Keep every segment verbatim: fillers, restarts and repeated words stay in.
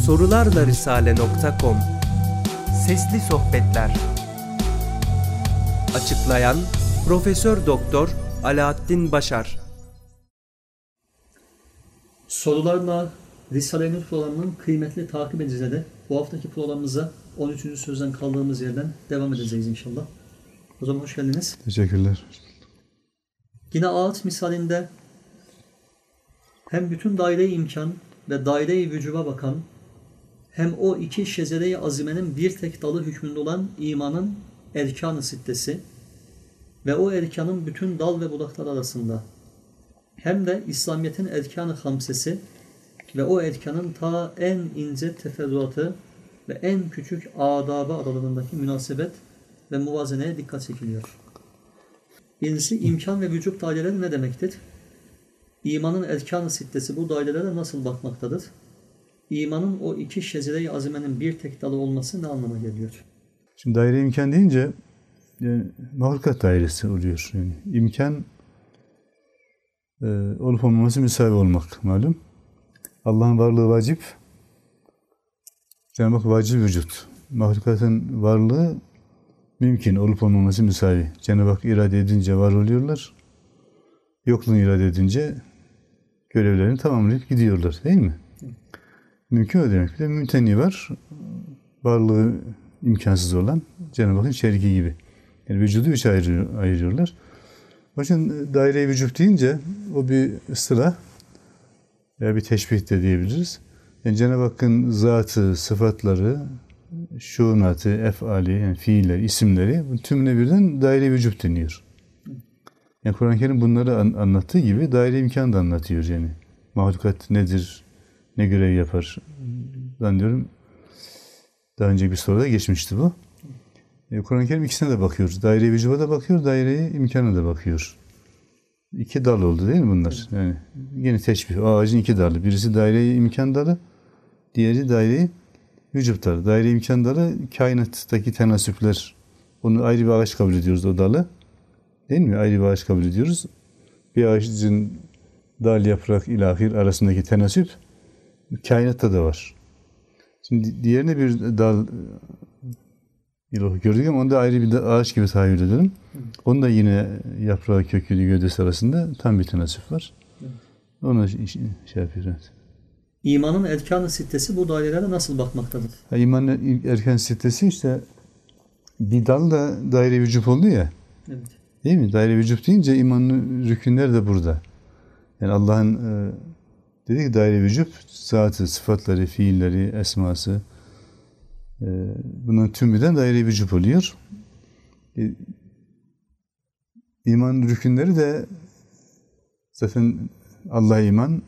sorularla risale nokta com Sesli Sohbetler. Açıklayan Profesör Doktor Alaaddin Başar. Sorularla Risale-i Nur programının kıymetli takip edicileri, bu haftaki programımıza on üçüncü sözden kaldığımız yerden devam edeceğiz inşallah. O zaman hoş geldiniz. Teşekkürler. Yine ağaç misalinde hem bütün daire-i imkan ve daire-i vücuba bakan, hem o iki şecere-i azimenin bir tek dalı hükmünde olan imanın erkan-ı sittesi ve o erkanın bütün dal ve budaklar arasında, hem de İslamiyet'in erkan-ı hamsesi ve o erkanın ta en ince teferruatı ve en küçük adabı aralarındaki münasebet ve muvazeneye dikkat çekiliyor. Birincisi, imkan ve vücut daireleri ne demektir? İmanın erkan-ı sittesi bu dairelere nasıl bakmaktadır? İmanın o iki şecere-i azimenin bir tek dalı olması ne anlama geliyor? Şimdi daire imkan deyince yani, mahlukat dairesi oluyor. Yani imkan e, olup olmaması müsavi olmak malum. Allah'ın varlığı vacip. Cenab-ı Hak vacip vücut. Mahlukatın varlığı mümkün, olup olmaması müsavi. Cenab-ı Hak irade edince var oluyorlar. Yokluğunu irade edince görevlerini tamamlayıp gidiyorlar, değil mi? Mümkün o demek. Bir de mümteni var. Varlığı imkansız olan Cenab-ı Hakk'ın şeriki gibi. Yani vücudu üç ayırıyor, ayırıyorlar. O için daire-i vücut deyince o bir ıstılah veya bir teşbih de diyebiliriz. Yani Cenab-ı Hakk'ın zatı, sıfatları, şuunatı, efali, yani fiiller, isimleri tümüne birden daire-i vücut deniyor. Yani Kur'an-ı Kerim bunları an, anlattığı gibi daire-i imkan da anlatıyor yani. Mahlukat nedir, ne görev yapar? Ben diyorum, daha önce bir soruda geçmişti bu. E, Kur'an-ı Kerim ikisine de bakıyor. Daire-i vücuba da bakıyor, daire-i imkana da bakıyor. İki dal oldu değil mi bunlar? Yani yine teşbih. O ağacın iki dalı. Birisi daire-i imkan dalı, diğeri daire-i vücut dalı. Daire-i imkan dalı kainattaki tenasüpler. Onu ayrı bir ağaç kabul ediyoruz o dalı. Değil mi? Ayrı bir ağaç kabul ediyoruz. Bir ağacın dal, yaprak, ilahir arasındaki tenasüp kainatta da var. Şimdi diğerine bir dal gördük ama onu da ayrı bir ağaç gibi tahayyül edelim. Onun da yine yaprağı, kökü, gövdesi arasında tam bir tenasüp var. Ona şey yapıyoruz. İmanın erkan-ı sittesi bu dairelere nasıl bakmaktadır? Ha, imanın erkan-ı sittesi işte bir dal da daire-i vücut oldu ya. Evet. Değil mi? Daire-i vücut deyince imanın rükünler de burada. Yani Allah'ın e, dedi ki daire-i vücut zatı, sıfatları, fiilleri, esması e, bunun tümüden daire-i vücut oluyor. E, iman rükünleri de zaten Allah'a iman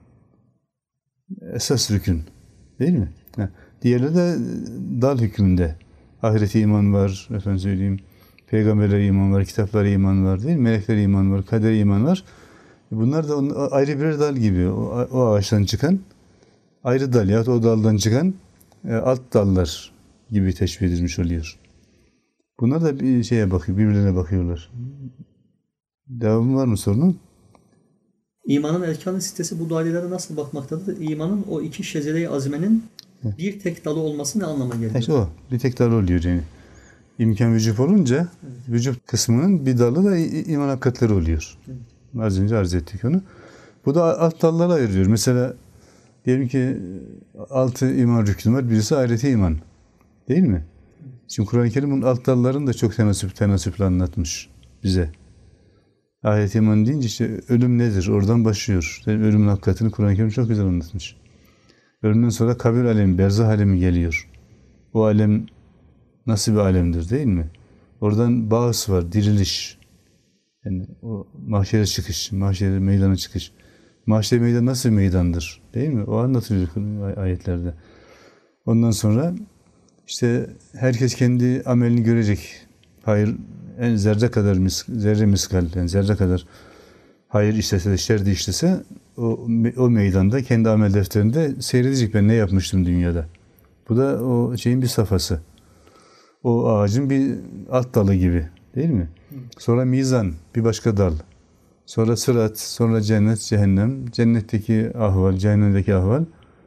esas rükün. Değil mi? Ha. Diğerleri de dal hükmünde. Ahirete iman var, efendim söyleyeyim. Peygamberlere iman var, kitaplara iman var, değil mi? Meleklere iman var, kadere iman var. Bunlar da onun, ayrı birer dal gibi. O, o ağaçtan çıkan ayrı dal ya o daldan çıkan e, alt dallar gibi teşbih edilmiş oluyor. Bunlar da bir şeye bakıyor, birbirlerine bakıyorlar. Devamı var mı sorunun? İmanın erkan-ı sittesi bu dairelere nasıl bakmaktadır? İmanın o iki şecere-i azimenin bir tek dalı olması ne anlama geliyor? İşte o. Bir tek dalı oluyor yani. İmkan vücut olunca evet. Vücut kısmının bir dalı da iman hakikatleri oluyor. Evet. Az önce arz ettik onu. Bu da alt dallara ayırıyor. Mesela diyelim ki altı iman rüknü var. Birisi ahirete iman. Değil mi? Şimdi Kur'an-ı Kerim bunun alt dallarını da çok tenasüp, tenasüple anlatmış bize. Ahirete iman deyince işte ölüm nedir? Oradan başlıyor. Yani ölümün hakikatini Kur'an-ı Kerim çok güzel anlatmış. Ölümden sonra kabir alemi, berzah alemi geliyor. O alem nasıl bir alemdir değil mi? Oradan bağıs var, diriliş. Yani o mahşere çıkış, mahşere meydana çıkış. Mahşer meydan nasıl bir meydandır? Değil mi? O anlatılıyor ayetlerde. Ondan sonra işte herkes kendi amelini görecek. Hayır, en zerre kadar misk, zerre miskal, yani zerre kadar hayır işlese de şer de işlese o, o meydanda kendi amel defterinde seyredecek ben ne yapmıştım dünyada. Bu da o şeyin bir safhası. O ağacın bir alt dalı gibi. Değil mi? Sonra mizan, bir başka dal. Sonra sırat, sonra cennet, cehennem. Cennetteki ahval, cehennemdeki ahval.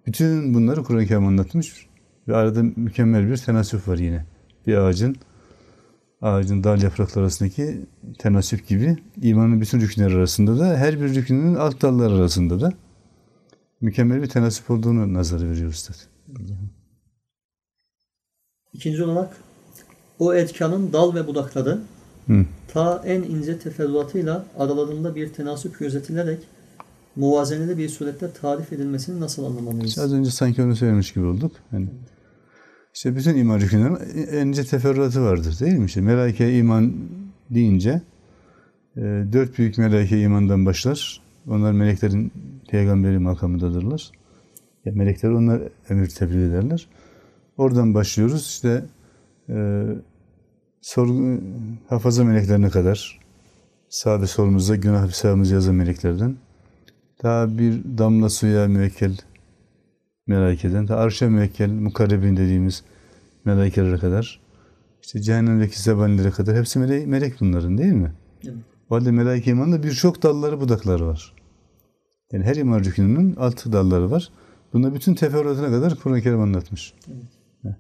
Bütün bunları Kur'an-ı Kerim anlatmış ve arada mükemmel bir tenasüp var yine. Bir ağacın ağacın dal yaprakları arasındaki tenasüp gibi imanın bütün rükünleri arasında da her bir rükünün alt dalları arasında da mükemmel bir tenasüp olduğunu nazara veriyor Üstad. İkinci olarak o etkanın dal ve budakları Hı. ta en ince teferruatıyla aralarında bir tenasüp gözetilerek muvazeneli bir surette tarif edilmesini nasıl anlamalıyız? İşte az önce sanki onu söylemiş gibi olduk. Yani işte bütün iman rükünlerinin en ince teferruatı vardır değil mi? İşte melaike iman deyince e, dört büyük melaike imandan başlar. Onlar meleklerin peygamberi makamındadırlar. Ya melekler onlar emir tebliğ ederler. Oradan başlıyoruz. İşte e, sorgu, hafaza meleklerine kadar sağda solumuzda günah hesabımızı yazan meleklerden daha bir damla suya müvekkel melaikeden, ta arşa müvekkel mukarrebin dediğimiz melaikelere kadar, işte cehennemdeki zebanilere kadar hepsi melek, melek bunların değil mi? Evet. O halde melaike imanında birçok dalları, budakları var. Yani her iman rükününün altı dalları var. Bunda bütün teferruatına kadar Kur'an-ı Kerim anlatmış. Evet. Evet.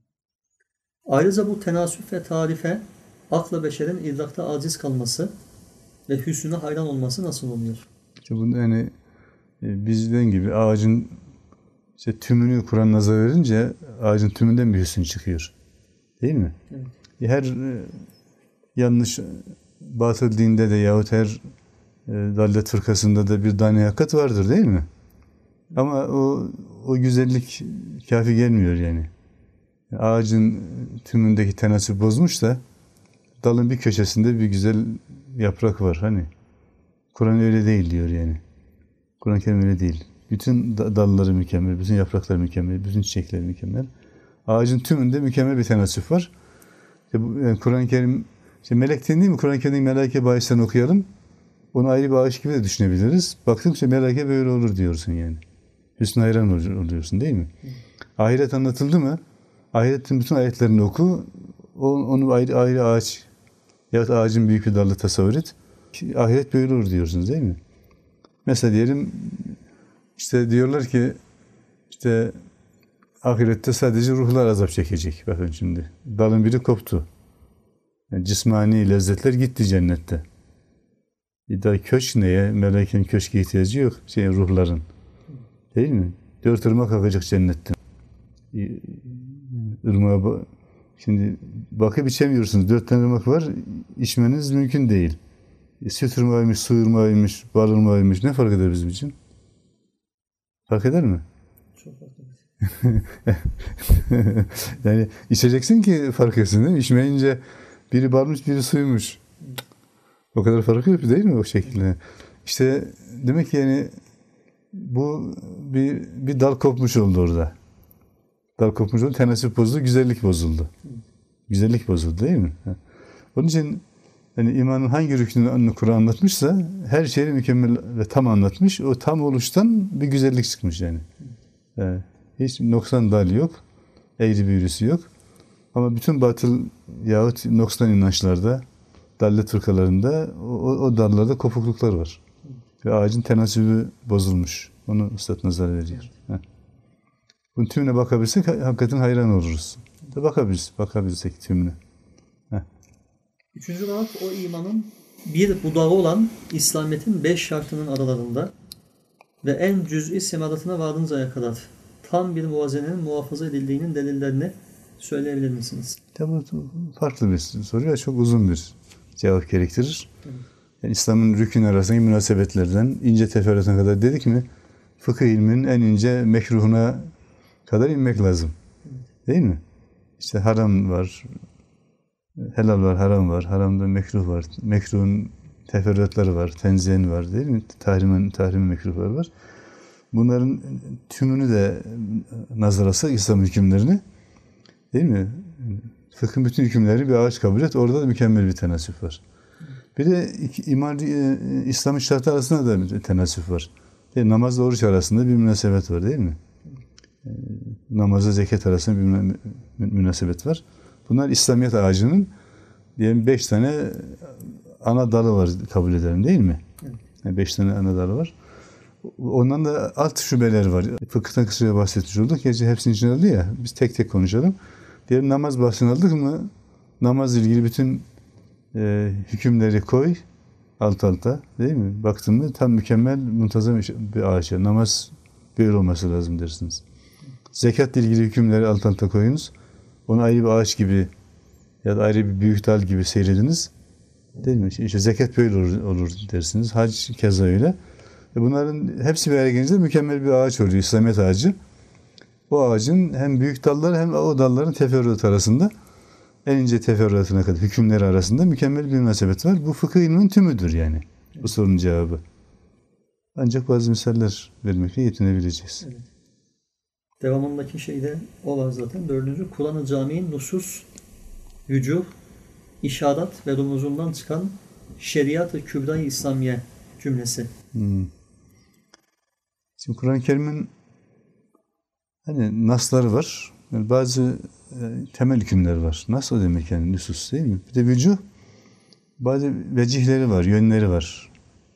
Ayrıca bu tenasüf ve tarife akla beşerin idrakta aciz kalması ve hüsnüne hayran olması nasıl oluyor? İşte bunu yani bizden gibi ağacın işte tümünü Kur'an nazar verince ağacın tümünden bir hüsn çıkıyor. Değil mi? Evet. Her e, yanlış batıl dinde de yahut her e, dallet fırkasında da bir tane hakikat vardır değil mi? Ama o o güzellik kafi gelmiyor yani. Ağacın tümündeki tenasüp bozmuş da dalın bir köşesinde bir güzel yaprak var hani. Kur'an öyle değil diyor yani. Kur'an-ı Kerim öyle değil. Bütün dalları mükemmel, bütün yaprakları mükemmel, bütün çiçekleri mükemmel. Ağacın tümünde mükemmel bir tenasüp var. İşte yani Kur'an-ı Kerim, işte melek değil mi? Kur'an-ı Kerim'in melaike bahisinden okuyalım. Onu ayrı bir ağaç gibi de düşünebiliriz. Baktıkça melaike böyle olur diyorsun yani. Hüsnü hayran oluyorsun değil mi? Hı. Ahiret anlatıldı mı? Ahiretin bütün ayetlerini oku. Onu ayrı ayrı ağaç yahut ağacın büyük bir dalı tasavvur et. Ahiret böyle olur diyorsunuz değil mi? Mesela diyelim işte diyorlar ki işte ahirette sadece ruhlar azap çekecek. Bakın şimdi dalın biri koptu. Yani cismani lezzetler gitti cennette. Bir daha köşk neye? Melekenin köşke ihtiyacı yok. Şey, ruhların. Değil mi? Dört ırmak akacak cennetten. Irmağa şimdi bakıp içemiyorsunuz. Dört tane ırmak var. İçmeniz mümkün değil. Süt ırmağıymış, su ırmağıymış, bal ırmağıymış. Ne fark eder bizim için? Fark eder mi? Çok fark eder. Yani içeceksin ki fark etsin değil mi? İçmeyince biri balmış, biri suymuş. O kadar fark yok değil mi o şekilde? İşte demek ki yani bu bir, bir dal kopmuş oldu orada. Dal kopmuş oldu, tenasüp bozuldu, güzellik bozuldu. Güzellik bozuldu değil mi? Onun için yani imanın hangi rüknünü Kur'an anlatmışsa her şeyi mükemmel ve tam anlatmış. O tam oluştan bir güzellik çıkmış yani. Ee, hiç noksan dal yok. Eğri büğrüsü yok. Ama bütün batıl yahut noksan inançlarda, dallet fırkalarında o, o dallarda kopukluklar var. Ve ağacın tenasübü bozulmuş. Onu Üstad nazar veriyor. Heh. Bunun tümüne bakabilirsek hakikaten hayran oluruz. Bakabiliriz, bakabilirsek tümüne. Heh. Üçüncü olarak o imanın bir budağı olan İslamiyet'in beş şartının aralarında ve en cüz'i semaratına vardığınızaya kadar tam bir muvazenenin muhafaza edildiğinin delillerini söyleyebilir misiniz? Tabii farklı bir soru ve çok uzun bir cevap gerektirir. Yani İslam'ın rükün arasındaki münasebetlerden ince teferruatına kadar dedik mi fıkıh ilminin en ince mekruhuna kadar inmek lazım. Değil mi? İşte haram var, helal var, haram var, haramda mekruh var, mekruhun teferruatları var, tenzihen var değil mi? Tahrimen, tahrimi mekruhlar var. Bunların tümünü de nazar alsak İslam hükümlerini değil mi? Fıkhın bütün hükümleri bir ağaç kabul et. Orada da mükemmel bir tenasüf var. Bir de iman, İslam'ın şartı arasında da bir tenasüf var. Yani namazla oruç arasında bir münasebet var değil mi? Namazla zekat arasında bir münasebet var. Bunlar İslamiyet ağacının diyelim beş tane ana dalı var kabul edelim değil mi? Yani beş tane ana dalı var. Ondan da alt şubeler var. Fıkıhtan kısaca bahsetmiş olduk. Gerçi hepsinin içine aldı ya. Biz tek tek konuşalım. Diğer namaz bahsini aldık mı? Namazla ilgili bütün e, hükümleri koy alt alta, değil mi? Baktın mı tam mükemmel, muntazam bir ağaç. Namaz böyle olması lazım dersiniz. Zekatla ilgili hükümleri alt alta koyunuz. Onu ayrı bir ağaç gibi ya da ayrı bir büyük dal gibi seyrediniz. Değil mi? İşte zekat böyle olur, olur dersiniz. Hac keza öyle. Bunların hepsi bir araya gelince mükemmel bir ağaç oluyor. İslamiyet ağacı. O ağacın hem büyük dalları hem o dalların teferruat arasında, en ince teferruatına kadar hükümleri arasında mükemmel bir münasebet var. Bu fıkıh ilminin tümüdür yani. Evet. Bu sorunun cevabı. Ancak bazı misaller vermekle yetinebileceğiz. Evet. Devamındaki şeyde o var zaten. Dördüncü, Kur'an-ı Cami'nin nusus, vücuh, işaret ve rumuzundan çıkan şeriat-ı kübra-i İslamiye cümlesi. Hmm. Şimdi Kur'an-ı Kerim'in hani nasları var. Yani bazı e, temel hükümler var. Nas o demek yani nüsus değil mi? Bir de vücuh, bazı vecihleri var, yönleri var.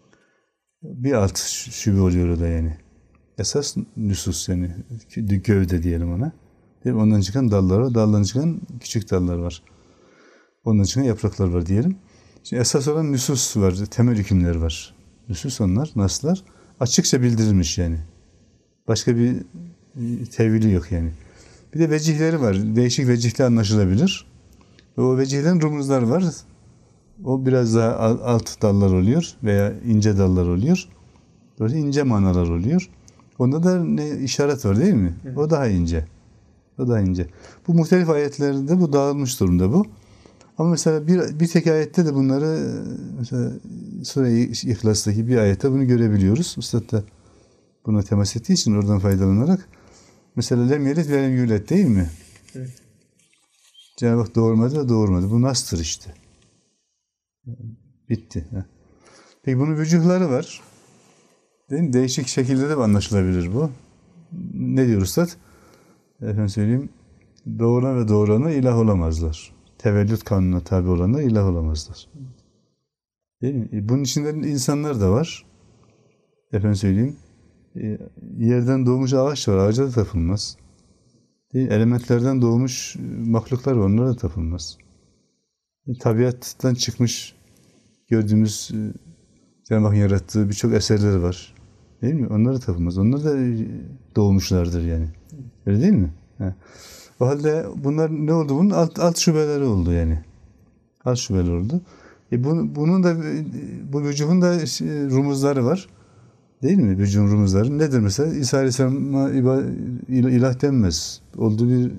Bir alt şube oluyor o da yani. Esas nüsus yani gövde diyelim ona. Değil mi? Ondan çıkan dallar var. Daldan çıkan küçük dallar var. Ondan çıkan yapraklar var diyelim. Şimdi esas olan nüsus var, temel hükümler var. Nüsus onlar, naslar. Açıkça bildirilmiş yani. Başka bir tevili yok yani. Bir de vecihleri var. Değişik vecihle anlaşılabilir. Ve o vecihlerin rumuzlar var. O biraz daha alt dallar oluyor veya ince dallar oluyor. Böyle ince manalar oluyor. Onda da ne işaret var değil mi? Evet. O daha ince. O daha ince. Bu muhtelif ayetlerde bu dağılmış durumda bu. Ama mesela bir, bir tek ayette de bunları, mesela Sure-i İhlas'taki bir ayette bunu görebiliyoruz. Üstad da buna temas ettiği için oradan faydalanarak. Mesela lem yelit ve lem yulet değil mi? Evet. Cenab-ı Hak doğurmadı ve doğurmadı. Bu nastır işte. Bitti. Peki bunun vücuhları var. Değil mi? Değişik şekilde de anlaşılabilir bu. Ne diyor Üstad? Efendim söyleyeyim. Doğuran ve doğurana ilah olamazlar. Tevellüt kanununa tabi olanlar ilah olamazlar. Değil mi? Bunun içinde insanlar da var. Efendim söyleyeyim. Yerden doğmuş ağaç var. Ağaca da tapılmaz. Değil mi? Elementlerden doğmuş mahluklar var. Onlara da tapılmaz. Tabiattan çıkmış gördüğümüz Cenab-ı Hakk'ın yarattığı birçok eserleri var. Değil mi? Onlara tapılmaz. Onlar da doğmuşlardır yani. Öyle değil mi? Ha. O halde bunlar ne oldu? Bunun alt, alt şubeleri oldu yani. Alt şubeleri oldu. E bu, bunun da bu vücuhun da rumuzları var. Değil mi? Vücudun rumuzları. Nedir mesela? İsa Aleyhisselam'a ilah denmez. Olduğu bir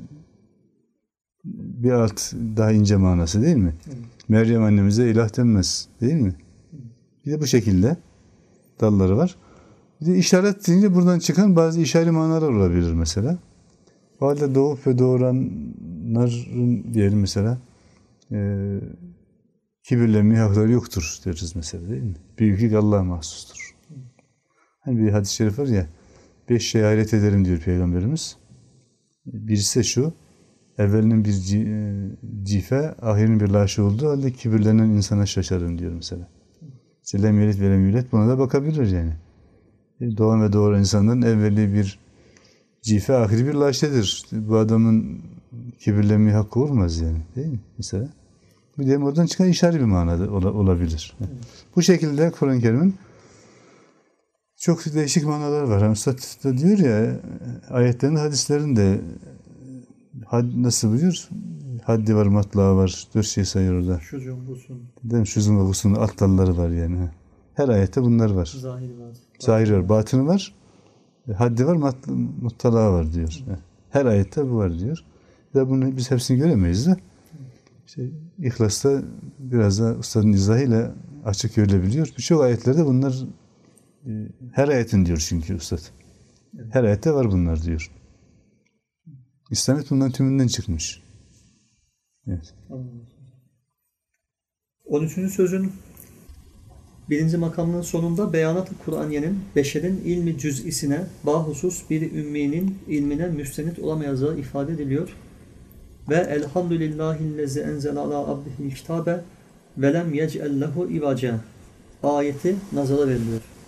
bir alt daha ince manası değil mi? Evet. Meryem annemize ilah denmez. Değil mi? Bir de bu şekilde dalları var. Bir de işaret deyince buradan çıkan bazı işari manalar olabilir mesela. O halde doğup ve doğuranların diyelim mesela e, kibirlenmeye hakları yoktur deriz mesela değil mi? Büyüklük Allah'a mahsustur. Hani bir hadis-i şerif var ya, beş şeye hayret ederim diyor Peygamberimiz. Birisi de şu, evvelinin bir cife, ahirinin bir laşı olduğu halde kibirlenen insana şaşarım diyor mesela. İşte lem yelit ve lem yulet, buna da bakabilir yani. Doğan ve doğuran insanların evveli bir cife, ahiri bir laşedir. Bu adamın kibirlenmeye hakkı olmaz yani. Değil mi? Mesela. Bir de oradan çıkan işaret bir manada olabilir. Evet. Bu şekilde Kur'an-ı Kerim'in çok değişik manalar var. Üstad da diyor ya, ayetlerin, hadislerin de had, nasıl biliyor? Haddi var, matlağı var. Dört şey sayıyor orada. Şuzun, busun. Değil mi? Şuzun ve busun, alt dalları var yani. Her ayette bunlar var. Zahiri var. Zahiri var, batını var. Haddi var, mat, muttalağı var diyor. Hı. Her ayette bu var diyor. Ya bunu biz hepsini göremeyiz de. İşte İhlas'ta biraz da Ustad'ın izahıyla açık görülebiliyor. Birçok ayetlerde bunlar her ayetin diyor çünkü Ustad. Her ayette var bunlar diyor. İslamiyet bunların tümünden çıkmış. Evet. on üçüncü sözün birinci makamının sonunda beyanat-ı Kur'aniyenin beşerin ilmi cüz'isine bahusus bir ümminin ilmine müstenit olamayacağı ifade ediliyor. Ve elhamdülillahillezi enzele ala abdihil kitabe ve lem yec'el lehu ivaca ayeti nazara veriliyor.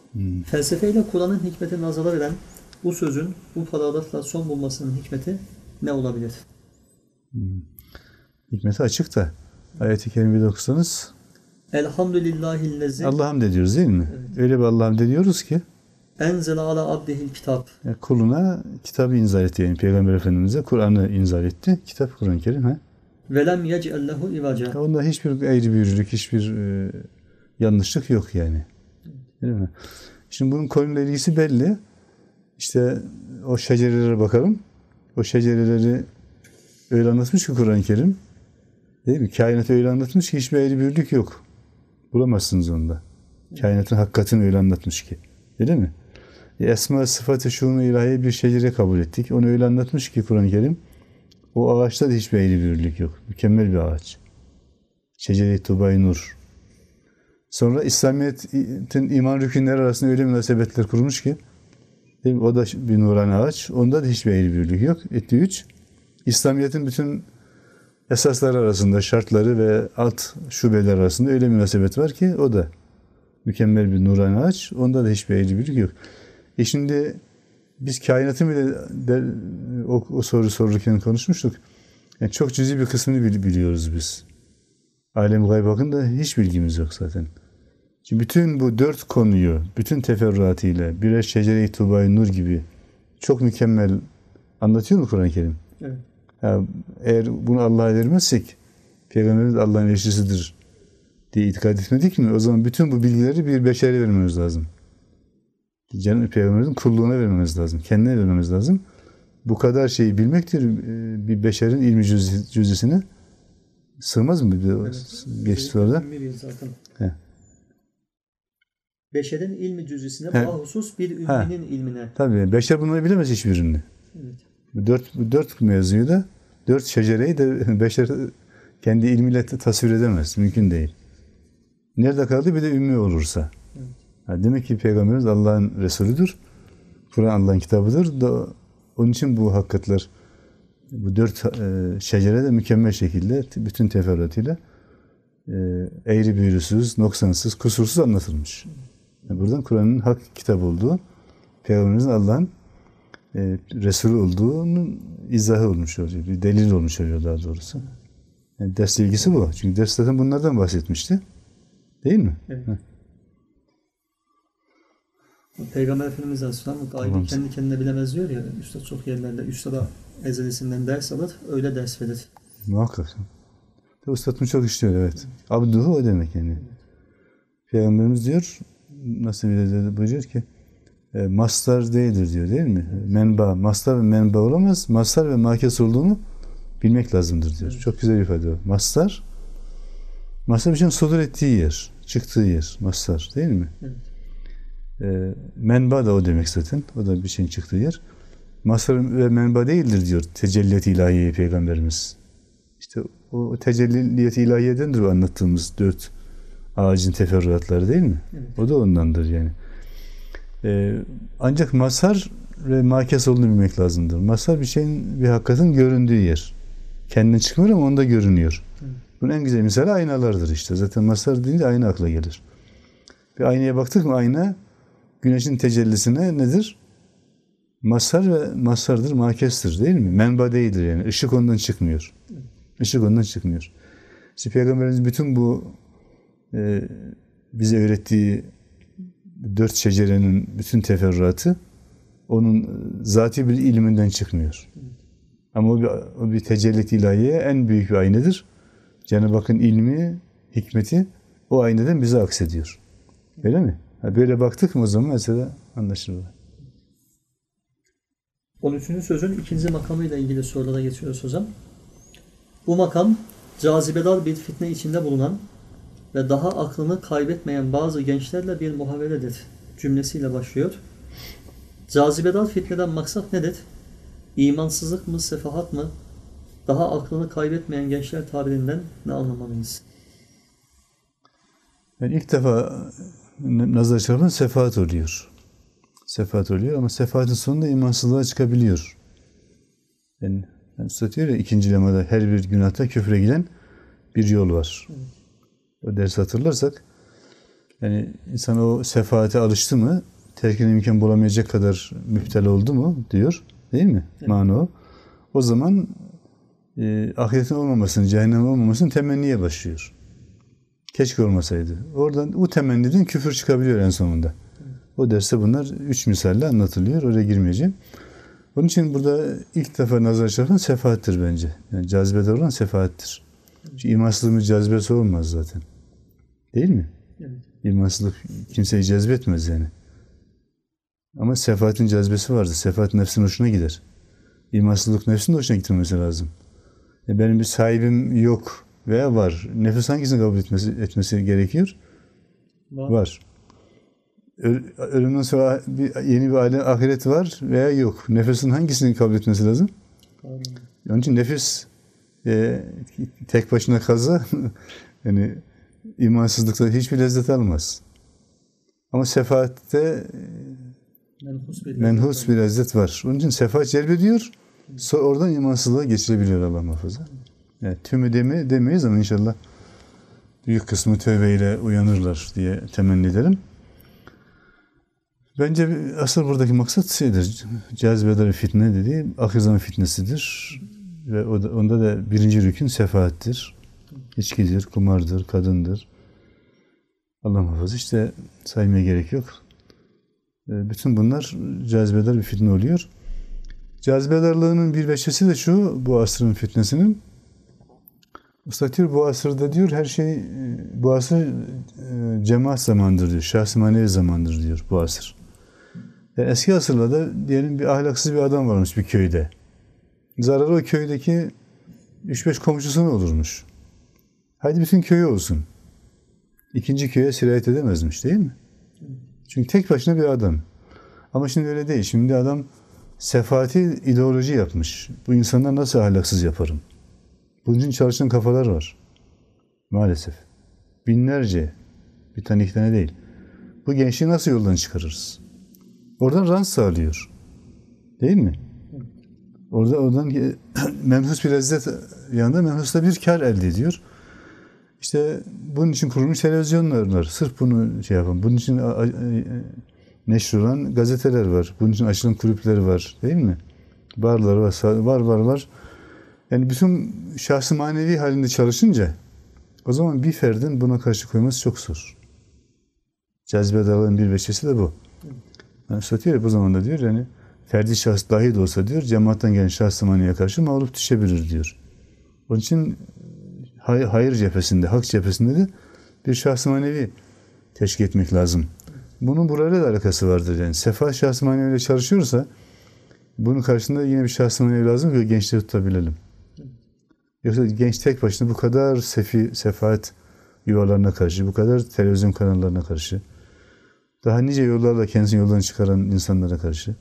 Hmm. Felsefeyle Kur'an'ın hikmetini nazara veren bu sözün bu paragrafla son bulmasının hikmeti ne olabilir? Hmm. Hikmeti açık da ayet-i kerimeyi de okursanız Elhamdülillahillezi Allah'a hamd ediyoruz değil mi? Evet. Öyle bir Allah'a hamd ediyoruz ki enzele ala abdihil kitap. yani kuluna kitabı inzal etti. Yani Peygamber Efendimiz'e Kur'an'ı inzal etti. Kitap Kur'an-ı Kerim. Ha? Velem yec'ellehu ivaca. Onda hiçbir eğri büğrülük, hiçbir e, yanlışlık yok yani. Değil mi? Şimdi bunun konuyla ilgisi belli. İşte o şecerelere bakalım. O şecereleri öyle anlatmış ki Kur'an-ı Kerim. Değil mi? Kainatı öyle anlatmış ki hiçbir eğri büğrülük yok. Bulamazsınız onda. Kainatın hakikatini öyle anlatmış ki. Değil mi? E, Esma sıfatı şunu ilahiye bir şecere kabul ettik. Onu öyle anlatmış ki Kur'an-ı Kerim. O ağaçta da hiçbir eğri büğrülük yok. Mükemmel bir ağaç. Şecere-i Tuba-i Nur. Sonra İslamiyet'in iman rükünleri arasında öyle münasebetler kurmuş ki değil mi? O da bir nurani ağaç. Onda da hiçbir eğri büğrülük yok. Etti üç. İslamiyet'in bütün esasları arasında, şartları ve alt şubeler arasında öyle münasebet var ki o da mükemmel bir nurani ağaç. Onda da hiçbir eğri büğrülük yok. E şimdi biz kainatı bile de, o, o soru sorurken konuşmuştuk. Yani çok cüzi bir kısmını biliyoruz biz. Alem gayb hakkında hiç bilgimiz yok zaten. Şimdi bütün bu dört konuyu, bütün teferruatıyla birer şecere-i Tuba-i Nur gibi çok mükemmel anlatıyor mu Kur'an-ı Kerim? Evet. Ya, eğer bunu Allah'a vermezsek, Peygamberimiz Allah'ın elçisidir diye itikad etmedik mi? O zaman bütün bu bilgileri bir beşere vermemiz lazım. Cenab-ı Peygamberimizin kulluğuna vermemiz lazım. Kendine vermemiz lazım. Bu kadar şeyi bilmektir bir beşerin ilmi cüz- cüzisine sığmaz mı? Evet. Geçti orada. Zaten. He. Beşerin ilmi cüzisine, He. bahusus bir ümminin ilmine. Tabii. Beşer bunları bilemez hiçbirini. Evet. Bu dört, bu dört mevzuyu da, dört şecereyi de beşer kendi ilmiyle tasvir edemez. Mümkün değil. Nerede kaldı? Bir de ümmi olursa. Evet. Ha, demek ki Peygamberimiz Allah'ın Resulüdür. Kur'an Allah'ın kitabıdır. Da, onun için bu hakikatler, bu dört e, şecere de mükemmel şekilde, bütün teferruatıyla e, eğri büğrüsüz, noksansız, kusursuz anlatılmış. Yani buradan Kur'an'ın hak kitap olduğu, Peygamberimizin Allah'ın e, Resulü olduğunun izahı olmuş oluyor. Bir delil olmuş oluyor daha doğrusu. Yani ders ilgisi bu. Çünkü ders zaten bunlardan bahsetmişti. Değil mi? Evet. Heh. Peygamber Efendimiz Aleyhisselam gaybi Tamam. kendi kendine bilemez diyor ya, Üstad çok yerlerde. Üstad'a ezelisinden ders alır, öyle ders verir. Muhakkak. Üstad çok işliyor, evet. Abduhu o demek yani. Evet. Peygamberimiz diyor, nasıl bir buyuruyor ki, e, mastar değildir diyor, değil mi? Evet. Menba, mastar ve menba olamaz. Mastar ve makes olduğunu bilmek lazımdır diyor. Evet. Çok güzel ifade o. Mastar, mastar bir şeyin sudur ettiği yer, çıktığı yer, mastar değil mi? Evet. E, menba da o demek zaten. O da bir şeyin çıktığı yer. Mastar ve menba değildir diyor tecelliyet-i ilahiye Peygamberimiz. İşte o tecelliyet-i ilahiyedendir o anlattığımız dört ağacın teferruatları değil mi? Evet. O da ondandır yani. Ee, ancak mazhar ve makes olduğunu bilmek lazımdır. Mazhar bir şeyin, bir hakikatin göründüğü yer. Kendinden çıkmıyor ama onda görünüyor. Evet. Bunun en güzel misali aynalardır işte. Zaten mazhar deyince ayna akla gelir. Bir aynaya baktık mı ayna güneşin tecellisine nedir? Mazhar ve mazhardır, makestir değil mi? Menba değildir yani. Işık ondan çıkmıyor. Evet. Işık ondan çıkmıyor. İşte Peygamberimiz bütün bu e, bize öğrettiği dört şecerenin bütün teferruatı onun zati bir ilminden çıkmıyor. Evet. Ama o bir, o bir tecelli ilahiye en büyük bir aynedir. Cenab-ı Hakk'ın ilmi, hikmeti o ayneden bize aksediyor. Öyle mi? Ha, böyle baktık mı o zaman mesela anlaşılır. on üçüncü sözün ikinci makamıyla ilgili sorulara geçiyoruz hocam. Bu makam cazibedar bir fitne içinde bulunan ve daha aklını kaybetmeyen bazı gençlerle bir muhaveredir cümlesiyle başlıyor. Cazibedar fitneden maksat nedir? İmansızlık mı, sefahat mı? Daha aklını kaybetmeyen gençler tabirinden ne anlamalıyız? Ben ilk defa nazar çarpan sefahat oluyor. Sefahat oluyor ama sefaatin sonunda imansızlığa çıkabiliyor. Yani, yani Üstad diyor ya ikinci lemada her bir günahta küfre giden bir yol var. Evet. O dersi hatırlarsak Yani insan o sefaate alıştı mı, terkine imkan bulamayacak kadar müptela oldu mu diyor. Değil mi? Evet. Manu o. O zaman e, ahiretin olmamasını, cehennem olmamasını temenniye başlıyor. Keşke olmasaydı. Oradan bu temenniden küfür çıkabiliyor en sonunda. O derste bunlar üç misalle anlatılıyor. Oraya girmeyeceğim. Onun için burada ilk defa nazar çarpan sefaattir bence. Yani cazibede olan sefaattir. Çünkü imansızlığın cazibesi olmaz zaten. Değil mi? Evet. İmansızlık kimseyi cezbetmez yani. Ama sefaatin cazibesi vardır. Sefaat nefsin hoşuna gider. İmansızlık nefsin de hoşuna gitmemesi lazım. E benim bir sahibim yok veya var. Nefis hangisini kabul etmesi, etmesi gerekiyor? Var. var. Ölümden sonra bir, yeni bir alem, ahiret var veya yok. Nefesin hangisini kabul etmesi lazım? Aynen. Onun için nefis e, tek başına kalsa yani imansızlıkta hiçbir lezzet almaz. Ama sefaatte menhus bir, menhus bir lezzet var. Onun için sefaat celbediyor. Sonra oradan imansızlığa geçilebiliyor Allah muhafaza. Yani tümü deme, demeyiz ama inşallah büyük kısmı tövbeyle uyanırlar diye temenni ederim. Bence asıl buradaki maksat şeydir. Cazibedar fitne dediği ahir zaman fitnesidir. Ve onda da birinci rükün sefaattir. İçkidir, kumardır, kadındır. Allah muhafaza işte saymaya gerek yok. Bütün bunlar cazibedar bir fitne oluyor. Cazibedarlığının bir veçhesi de şu, bu asrın fitnesinin. Usta diyor bu asırda diyor her şey, bu asır cemaat zamandır diyor. Şahs-ı manevi zamandır diyor bu asır. Yani eski asırlarda diyelim bir ahlaksız bir adam varmış bir köyde. Zararı o köydeki üç beş komşusuna olurmuş. Haydi bütün köyü olsun. İkinci köye sirayet edemezmiş değil mi? Çünkü tek başına bir adam. Ama şimdi öyle değil. Şimdi adam sefaati ideoloji yapmış. Bu insanlar nasıl ahlaksız yaparım? Bunun için çalışan kafalar var. Maalesef. Binlerce. Bir tane iki tane değil. Bu gençliği nasıl yoldan çıkarırız? Oradan rant sağlıyor. Değil mi? Orada oradan menhus bir lezzet yanında menhusta bir kar elde ediyor. İşte bunun için kurulmuş televizyonlar var. Sırf bunu şey yapan. Bunun için neşr olan gazeteler var. Bunun için açılan kulüpler var. Değil mi? Barlar var. Var var var. Yani bütün şahsı manevi halinde çalışınca o zaman bir ferdin buna karşı koyması çok zor. Cazibedarlığın bir veçhesi de bu. Yani satıyor bu zamanda diyor yani ferdi şahıs dahi de olsa diyor cemaatten gelen şahs-ı maneviye karşı mağlup düşebilir diyor. Onun için hay- hayır cephesinde, hak cephesinde de bir şahs-ı manevi teşkil etmek lazım. Bunun burayla da alakası vardır yani. Sefa şahs-ı maneviyle çalışıyorsa bunun karşısında yine bir şahs-ı manevi lazım ki gençleri tutabilelim. Yoksa genç tek başına bu kadar sefi, sefaat yuvalarına karşı, bu kadar televizyon kanallarına karşı, daha nice yollarla kendisini yoldan çıkaran insanlara karşı,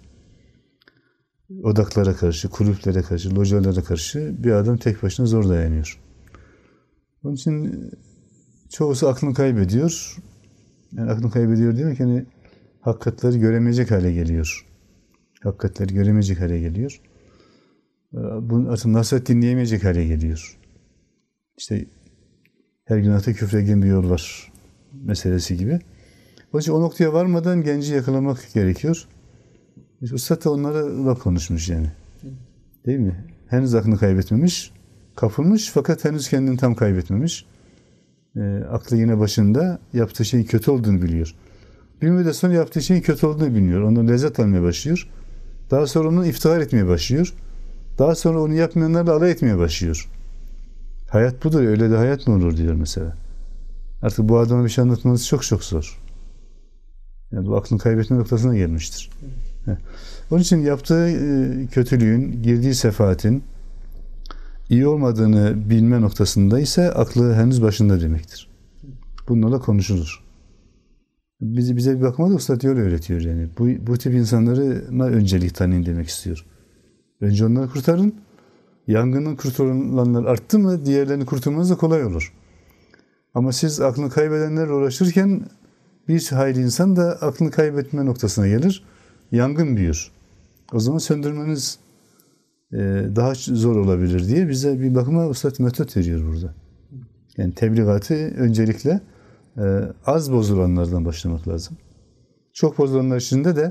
odaklara karşı, kulüplere karşı, localara karşı bir adam tek başına zor dayanıyor. Onun için çoğusu aklını kaybediyor. Yani aklını kaybediyor demek yani hakikatleri göremeyecek hale geliyor. Hakikatleri göremeyecek hale geliyor. Bunun aslında nasihat dinleyemeyecek hale geliyor. İşte her günahta küfre bir yol var meselesi gibi. Onun için o noktaya varmadan genci yakalamak gerekiyor. İşte Üstad da onlarla konuşmuş yani. Değil mi? Henüz aklını kaybetmemiş, kapılmış fakat henüz kendini tam kaybetmemiş. E, aklı yine başında, yaptığı şeyin kötü olduğunu biliyor. Bir müddet sonra yaptığı şeyin kötü olduğunu biliyor. Ondan lezzet almaya başlıyor. Daha sonra onu iftihar etmeye başlıyor. Daha sonra onu yapmayanlarla alay etmeye başlıyor. Hayat budur, öyle de hayat mı olur diyor mesela. Artık bu adama bir şey anlatmanız çok çok zor. Yani bu aklını kaybetme noktasına gelmiştir. Evet. Onun için yaptığı kötülüğün, girdiği sefaatin iyi olmadığını bilme noktasında ise aklı henüz başında demektir. Bunlarla konuşulur. Bizi bize bir bakıma da Üstad yol öğretiyor yani. Bu, bu tip insanlara öncelik tanıyın demek istiyor. Önce onları kurtarın. Yangından kurtulanlar arttı mı diğerlerini kurtulmanız da kolay olur. Ama siz aklını kaybedenlerle uğraşırken bir hayli insan da aklını kaybetme noktasına gelir. Yangın büyür. O zaman söndürmeniz e, daha zor olabilir diye bize bir bakıma Üstad metot veriyor burada. Yani tebligatı öncelikle e, az bozulanlardan başlamak lazım. Çok bozulanlar içinde de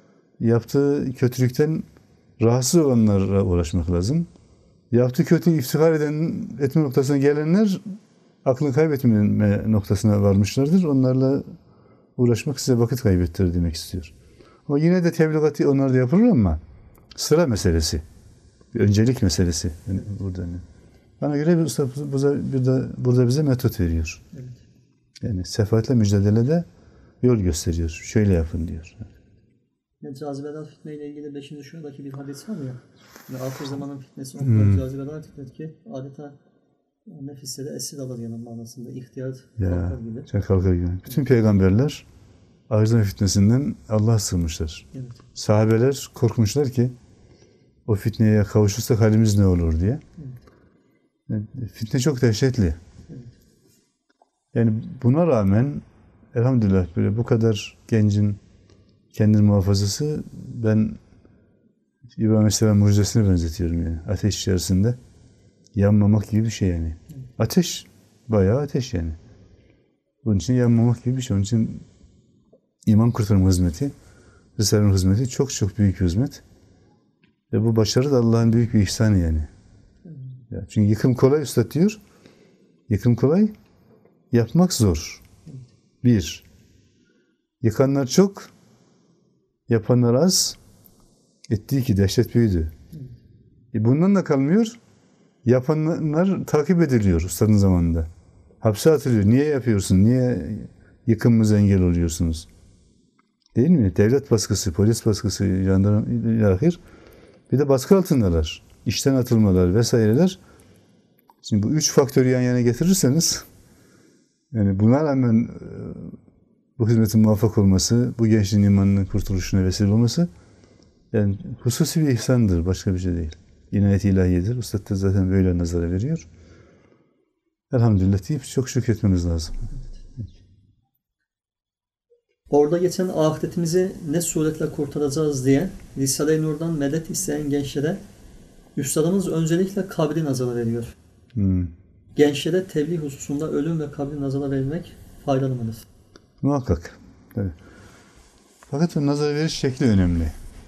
yaptığı kötülükten rahatsız olanlara uğraşmak lazım. Yaptığı kötü iftihar eden, etme noktasına gelenler aklını kaybetme noktasına varmışlardır. Onlarla uğraşmak size vakit kaybettirir demek istiyor. Ama yine de tebligatı onlar da yapılır ama sıra meselesi. Bir öncelik meselesi. Yani burada. Bana göre bir usta burada, burada bize metot veriyor. Evet. Yani sefaatle mücadelede yol gösteriyor. Şöyle yapın diyor. Ya, cazibedar fitne ile ilgili beşinci şuradaki bir hadis var ya. Yani ahir zamanın fitnesi o kadar hmm. cazibedar fitnet ki adeta nefisleri esir alır yani manasında. İhtiyar kalkar gibi. Ya, kalkar gibi. Bütün peygamberler ahir zaman fitnesinden Allah'a sığınmışlar. Evet. Sahabeler korkmuşlar ki o fitneye kavuşursak halimiz ne olur diye. Evet. Yani fitne çok dehşetli. Evet. Yani buna rağmen elhamdülillah böyle bu kadar gencin kendini muhafazası, ben İbrahim Aleyhisselam mucizesine benzetiyorum yani. Ateş içerisinde yanmamak gibi bir şey yani. Evet. Ateş, bayağı ateş yani. Bunun için yanmamak gibi bir şey. Onun için iman kurtarma hizmeti, Risale'nin hizmeti çok çok büyük bir hizmet. Ve bu başarı da Allah'ın büyük bir ihsanı yani. Ya çünkü yıkım kolay üstad diyor. Yıkım kolay, yapmak zor. Bir, yıkanlar çok, yapanlar az, ettiği ki dehşet büyüdü. E bundan da kalmıyor, yapanlar takip ediliyor ustadın zamanında. Hapse atılıyor. Niye yapıyorsun? Niye yıkımımıza engel oluyorsunuz? Değil mi? Devlet baskısı, polis baskısı, jandarma ahir. Bir de baskı altındalar. İşten atılmalar vesaireler. Şimdi bu üç faktörü yan yana getirirseniz, yani buna rağmen bu hizmetin muvaffak olması, bu gençliğin imanının kurtuluşuna vesile olması, yani hususi bir ihsandır, başka bir şey değil. İnayet-i ilahiyedir. Ustad da zaten böyle nazara veriyor. Elhamdülillah deyip çok şükretmemiz lazım. Orada geçen ahiretimizi ne suretle kurtaracağız diye Risale-i Nur'dan medet isteyen gençlere üstadımız öncelikle kabri nazara veriyor. Hmm. Gençlere tebliğ hususunda ölüm ve kabri nazara verilmek faydalı mıdır? Muhakkak. Tabii. Fakat o nazar veriş şekli önemli.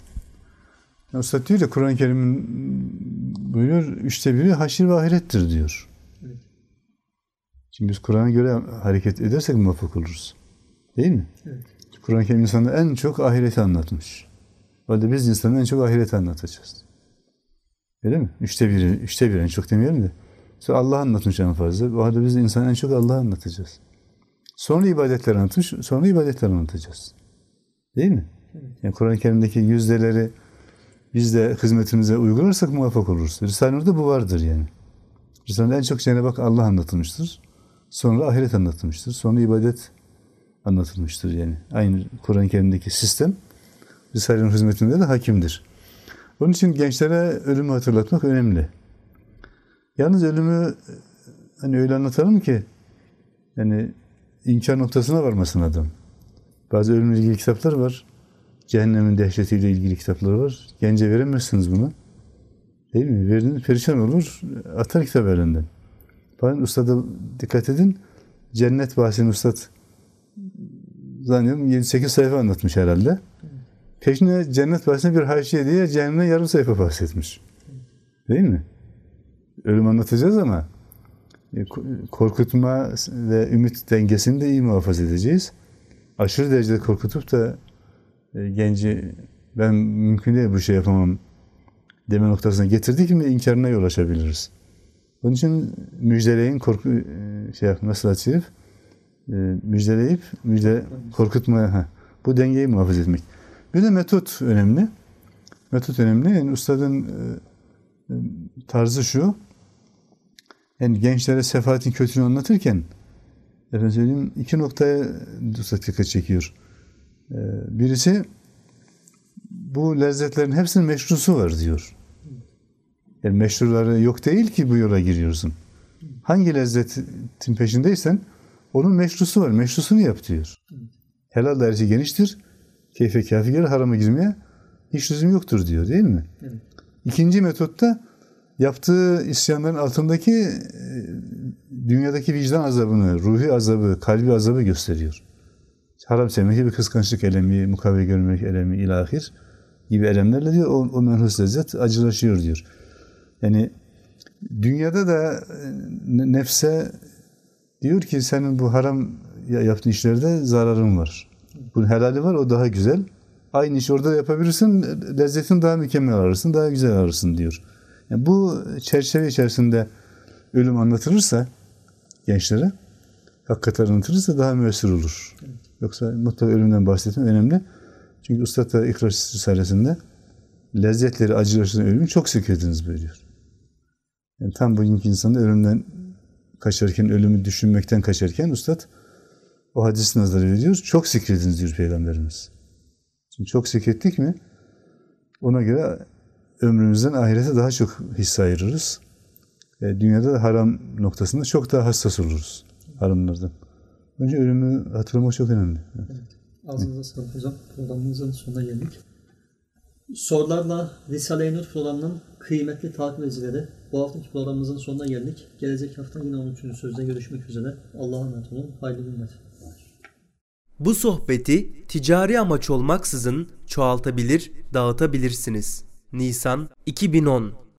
Yani Üstad diyor ya, Kur'an-ı Kerim'in buyuruyor, üçte biri haşir ve ahirettir diyor. Evet. Şimdi biz Kur'an'a göre hareket edersek muvaffak oluruz. Değil mi? Evet. Kur'an-ı Kerim insana en çok ahireti anlatmış. O halde biz insana en çok ahireti anlatacağız. Öyle mi? Üçte biri, üçte biri en çok demeyelim de. Sonra Allah anlatmış en fazla. O halde biz insana en çok Allah'ı anlatacağız. Sonra ibadetleri anlatmış, sonra ibadetleri anlatacağız. Değil mi? Evet. Yani Kur'an-ı Kerim'deki yüzdeleri biz de hizmetimize uygularsak muvaffak oluruz. Risale-i Nur'da bu vardır yani. Risale'de en çok Cenab-ı Hak Allah anlatılmıştır. Sonra ahiret anlatılmıştır. Sonra ibadet anlatılmıştır yani. Aynı Kur'an-ı Kerim'deki sistem Risale'nin hizmetinde de hakimdir. Onun için gençlere ölümü hatırlatmak önemli. Yalnız ölümü hani öyle anlatalım ki yani inkar noktasına varmasın adam. Bazı ölümle ilgili kitaplar var. Cehennemin dehşetiyle ilgili kitaplar var. Gence veremezsiniz bunu. Değil mi? Verdiniz perişan olur. Atar kitap elinden. Bakın ustada dikkat edin. Cennet bahsini ustad zannediyorum yedi sekiz sayfa anlatmış herhalde. Peşine cennet bahsine bir haşiye diye cehennemden yarım sayfa bahsetmiş. Değil mi? Ölüm anlatacağız ama korkutma ve ümit dengesini de iyi muhafaza edeceğiz. Aşırı derecede korkutup da genci ben mümkün değil bu şey yapamam deme noktasına getirdik mi inkarına yol açabiliriz. Onun için müjdeleyin, korku şey yap, nasıl açayım? Müjdeleyip müjde korkutmaya, ha, bu dengeyi muhafaza etmek. Bir de metot önemli. Metot önemli. Yani ustadın e, tarzı şu. Yani gençlere sefaatin kötülüğünü anlatırken efendim söyleyeyim iki noktaya ustad dikkat çekiyor. E, birisi bu lezzetlerin hepsinin meşrusu var diyor. Yani meşruları yok değil ki bu yola giriyorsun. Hangi lezzetin peşindeysen onun meşrusu var. Meşrusunu yap diyor. Helal dairesi geniştir. Keyfe kâfi gelir, harama girmeye hiç lüzum yoktur diyor, değil mi? Evet. İkinci metotta yaptığı isyanların altındaki dünyadaki vicdan azabını, ruhi azabı, kalbi azabı gösteriyor. Haram sevmek gibi kıskançlık elemi, mukavve görmek elemi ilahir gibi elemlerle diyor o, o menhus lezzet acılaşıyor diyor. Yani dünyada da nefse diyor ki senin bu haram yaptığın işlerde zararın var. Bunun helali var, o daha güzel. Aynı işi orada yapabilirsin, lezzetini daha mükemmel alırsın, daha güzel alırsın diyor. Yani bu çerçeve içerisinde ölüm anlatılırsa gençlere, hakikatler anlatılırsa daha müessir olur. Evet. Yoksa mutlaka ölümden bahsetmek önemli. Çünkü Üstad da İhlas Risalesi'nde lezzetleri, acılaştıran ölümü çok zikrediniz buyuruyor. Yani tam bugünkü insanın ölümden kaçarken, ölümü düşünmekten kaçarken Üstad o hadisi nazar ediyor. Çok zikrediniz diyor Peygamberimiz. Şimdi çok zikrettik mi ona göre ömrümüzden ahirete daha çok hisse ayırırız. E, dünyada da haram noktasında çok daha hassas oluruz haramlardan. Önce ölümü hatırlamak çok önemli. Evet. Evet. Ağzınıza sağlık hocam. Programımızın sonuna geldik. Sorularla Risale-i Nur programının kıymetli takipçileri, bu haftaki programımızın sonuna geldik. Gelecek hafta yine on üçüncü sözde görüşmek üzere. Allah'a emanet olun. Hayırlı günler. Bu sohbeti ticari amaç olmaksızın çoğaltabilir, dağıtabilirsiniz. Nisan iki bin on